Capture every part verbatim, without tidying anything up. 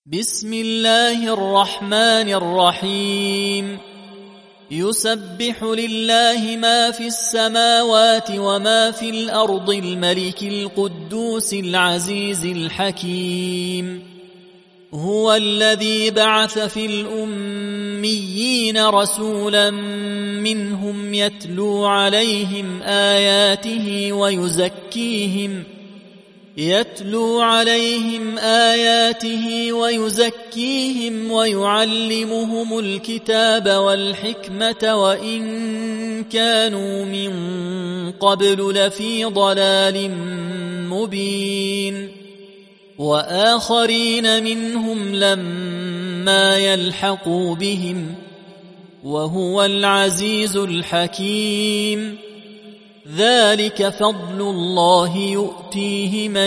بسم الله الرحمن الرحيم يسبح لله ما في السماوات وما في الأرض الملك القدوس العزيز الحكيم هو الذي بعث في الأميين رسولا منهم يتلو عليهم آياته ويزكيهم يتلو عليهم آياته ويزكيهم ويعلمهم الكتاب والحكمة وإن كانوا من قبل لفي ضلال مبين وآخرين منهم لما يلحقوا بهم وهو العزيز الحكيم ذلك فضل الله يؤتيه من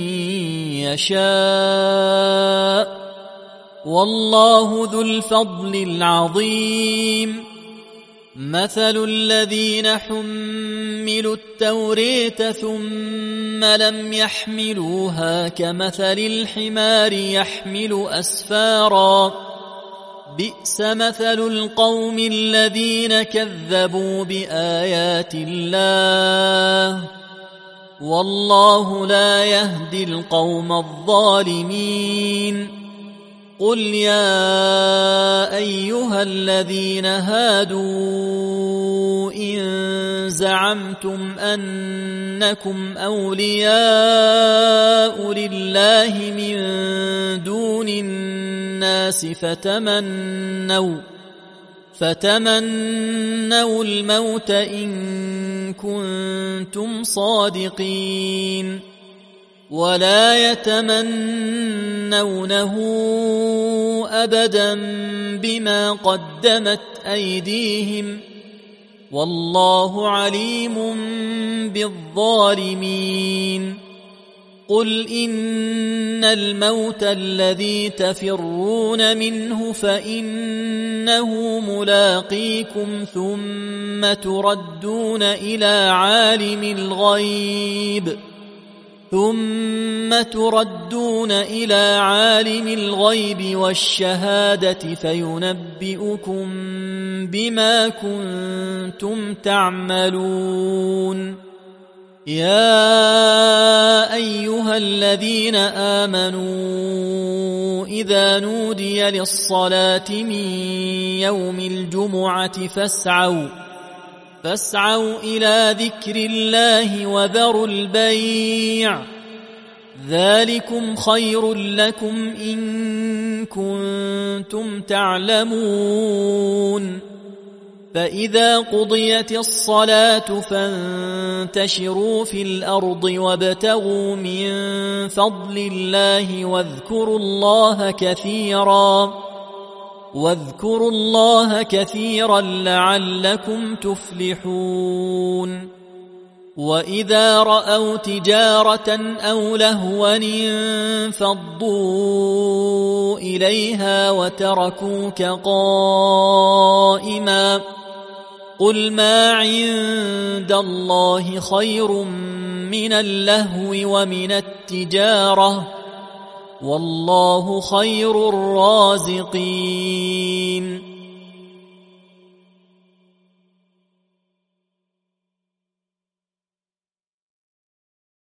يشاء والله ذو الفضل العظيم مثل الذين حملوا التوراة ثم لم يحملوها كمثل الحمار يحمل أسفارا بئس مثل القوم الذين كذبوا بآيات الله والله لا يهدي القوم الظالمين قل يا أيها الذين هادوا إن زعمتم أنكم أولياء لله من دون الناس فتمنوا فتمنوا الموت إن كنتم صادقين ولا يتمنونه أبدا بما قدمت أيديهم والله عليم بالظالمين قل إن الموت الذي تفرون منه فإنه ملاقيكم ثم تردون إلى عالم الغيب ثم تردون إلى عالم الغيب والشهادة فينبئكم بما كنتم تعملون يا أيها الذين آمنوا إذا نودي للصلاة من يوم الجمعة فاسعوا فاسعوا إلى ذكر الله وذروا البيع ذلكم خير لكم إن كنتم تعلمون فإذا قضيت الصلاة فانتشروا في الأرض وابتغوا من فضل الله واذكروا الله كثيرا واذكروا الله كثيرا لعلكم تفلحون وإذا رأوا تجارة أو لهوا انفضوا إليها وتركوك قائما قل ما عند الله خير من اللهو ومن التجارة والله خير الرازقين